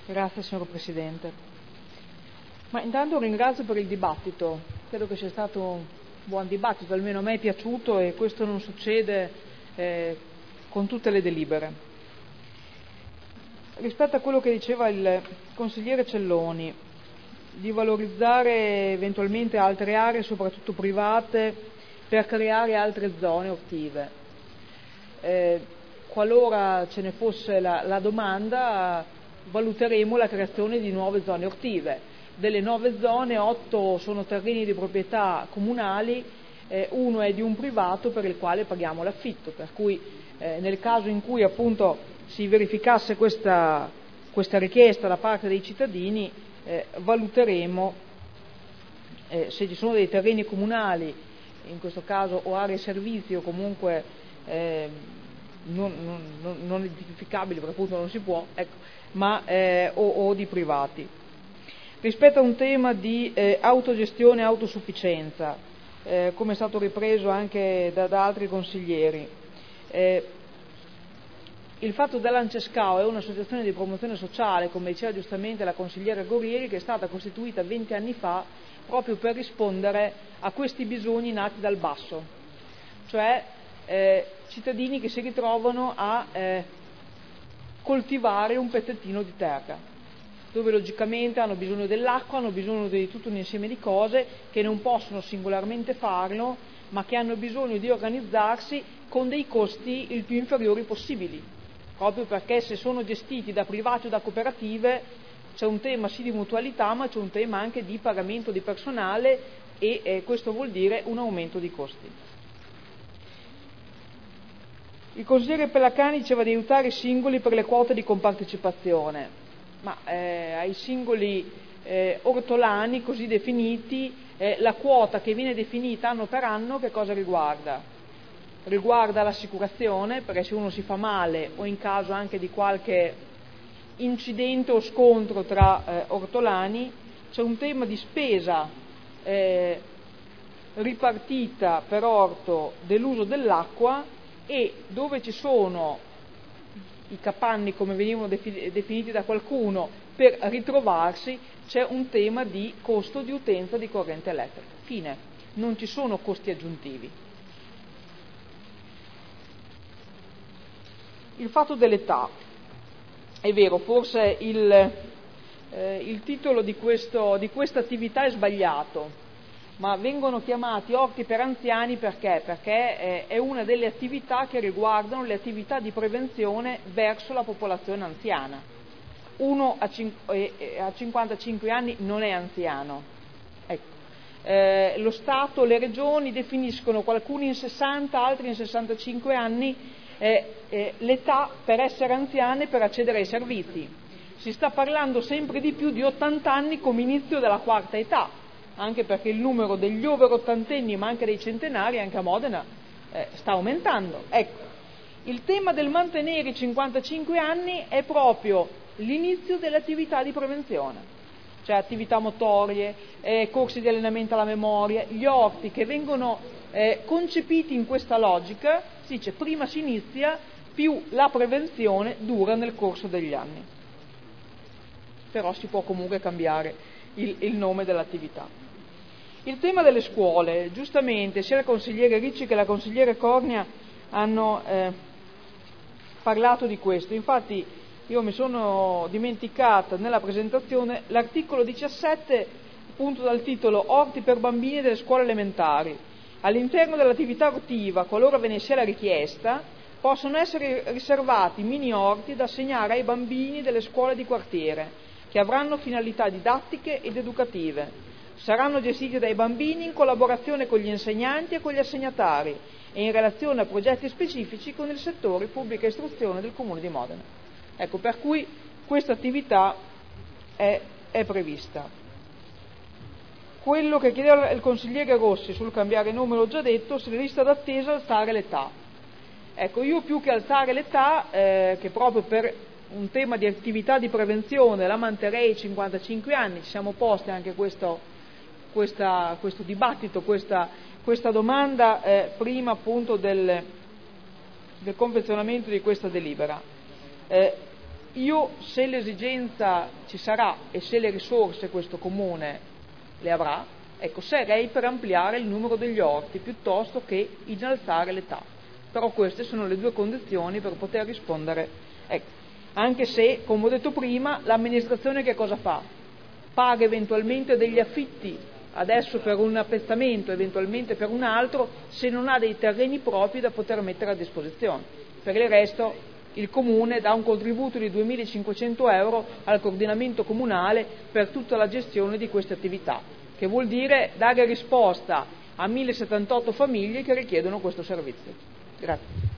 Grazie signor Presidente. Ma intanto ringrazio per il dibattito, credo che sia stato un buon dibattito, almeno a me è piaciuto e questo non succede con tutte le delibere. Rispetto a quello che diceva il consigliere Celloni, di valorizzare eventualmente altre aree, soprattutto private, per creare altre zone ortive. Qualora ce ne fosse la domanda, valuteremo la creazione di nuove zone ortive. Delle 9 zone, 8 sono terreni di proprietà comunali, 1 è di un privato per il quale paghiamo l'affitto, per cui nel caso in cui appunto si verificasse questa richiesta da parte dei cittadini, valuteremo se ci sono dei terreni comunali, in questo caso o aree servizi o comunque non identificabili, perché appunto non si può, ma o di privati. Rispetto a un tema di autogestione e autosufficienza, come è stato ripreso anche da altri consiglieri, il fatto dell'Ancescao è un'associazione di promozione sociale, come diceva giustamente la consigliera Gorieri, che è stata costituita 20 anni fa proprio per rispondere a questi bisogni nati dal basso, cioè cittadini che si ritrovano a coltivare un pezzettino di terra, dove logicamente hanno bisogno dell'acqua, hanno bisogno di tutto un insieme di cose che non possono singolarmente farlo, ma che hanno bisogno di organizzarsi con dei costi il più inferiori possibili, proprio perché se sono gestiti da privati o da cooperative c'è un tema sì di mutualità, ma c'è un tema anche di pagamento di personale e questo vuol dire un aumento di costi. Il consigliere Pellacani diceva di aiutare i singoli per le quote di compartecipazione, ma ai singoli ortolani così definiti la quota che viene definita anno per anno che cosa riguarda? Riguarda l'assicurazione, perché se uno si fa male o in caso anche di qualche incidente o scontro tra ortolani, c'è un tema di spesa ripartita per orto dell'uso dell'acqua, e dove ci sono i capanni, come venivano definiti da qualcuno, per ritrovarsi c'è un tema di costo di utenza di corrente elettrica. Fine, non ci sono costi aggiuntivi. Il fatto dell'età, è vero, forse il titolo di questa attività è sbagliato, ma vengono chiamati orti per anziani perché? Perché è una delle attività che riguardano le attività di prevenzione verso la popolazione anziana. Uno a 55 anni non è anziano. Ecco. Lo Stato, le regioni definiscono, qualcuno in 60, altri in 65 anni, l'età per essere anziane e per accedere ai servizi. Si sta parlando sempre di più di 80 anni come inizio della quarta età, anche perché il numero degli over ottantenni, ma anche dei centenari, anche a Modena, sta aumentando. Ecco, il tema del mantenere i 55 anni è proprio l'inizio delle attività di prevenzione, cioè attività motorie, corsi di allenamento alla memoria, gli orti che vengono concepiti in questa logica, si dice prima si inizia, più la prevenzione dura nel corso degli anni. Però si può comunque cambiare il nome dell'attività. Il tema delle scuole, giustamente sia il consigliere Ricci che la consigliere Cornia hanno parlato di questo. Infatti io mi sono dimenticata nella presentazione l'articolo 17, appunto dal titolo Orti per bambini delle scuole elementari. All'interno dell'attività ortiva, qualora ve ne sia la richiesta, possono essere riservati mini orti da assegnare ai bambini delle scuole di quartiere, che avranno finalità didattiche ed educative. Saranno gestiti dai bambini in collaborazione con gli insegnanti e con gli assegnatari e in relazione a progetti specifici con il settore pubblica istruzione del Comune di Modena. Ecco, per cui questa attività è prevista. Quello che chiedeva il consigliere Rossi sul cambiare nome l'ho già detto, sulla lista d'attesa alzare l'età. Ecco, io più che alzare l'età, che proprio per un tema di attività di prevenzione la manterrei ai 55 anni, ci siamo posti anche questo dibattito, questa domanda prima appunto del confezionamento di questa delibera. io, se l'esigenza ci sarà e se le risorse questo comune le avrà, ecco, sarei per ampliare il numero degli orti piuttosto che innalzare l'età. Però queste sono le due condizioni per poter rispondere. Ecco, anche se, come ho detto prima, l'amministrazione che cosa fa? Paga eventualmente degli affitti, adesso per un appezzamento, eventualmente per un altro, se non ha dei terreni propri da poter mettere a disposizione. Per il resto il Comune dà un contributo di 2.500 euro al coordinamento comunale per tutta la gestione di queste attività, che vuol dire dare risposta a 1.078 famiglie che richiedono questo servizio. Grazie.